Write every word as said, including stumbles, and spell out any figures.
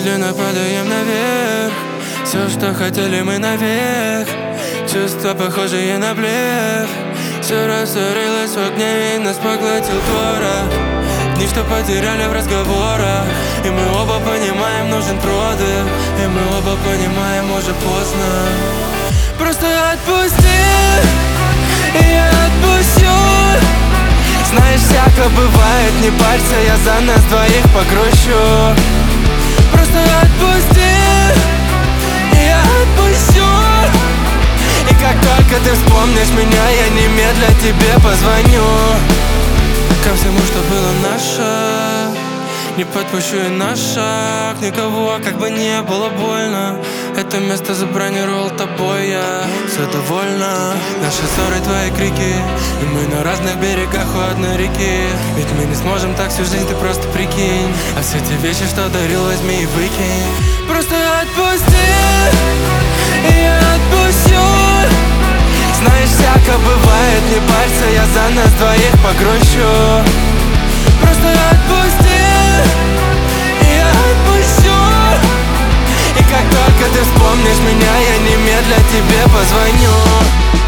Медленно падаем наверх. Все, что хотели мы навек. Чувства, похожие на блеф. Все рассорилось в огне, и нас поглотил дворок. Дни, что потеряли в разговорах. И мы оба понимаем, нужен продых. И мы оба понимаем, уже поздно. Просто отпусти, и я отпущу. Знаешь, всяко бывает, не парься, я за нас двоих покручу. Просто отпусти, и я отпущу. И как только ты вспомнишь меня, я немедля тебе позвоню. Ко всему, что было наше, не подпущу и на шаг никого, как бы не было больно. Это место забронировал тобой я. Все довольно, наши ссоры, твои крики. И мы на разных берегах у одной реки. Ведь мы не сможем так всю жизнь, ты просто прикинь. А все те вещи, что дарил, возьми и выкинь. Просто отпусти, и я отпущу. Знаешь, всяко бывает, не парься, я за нас двоих погрущу. Просто отпусти, и я отпущу. И как только ты вспомнишь меня, я немедля тебе позвоню.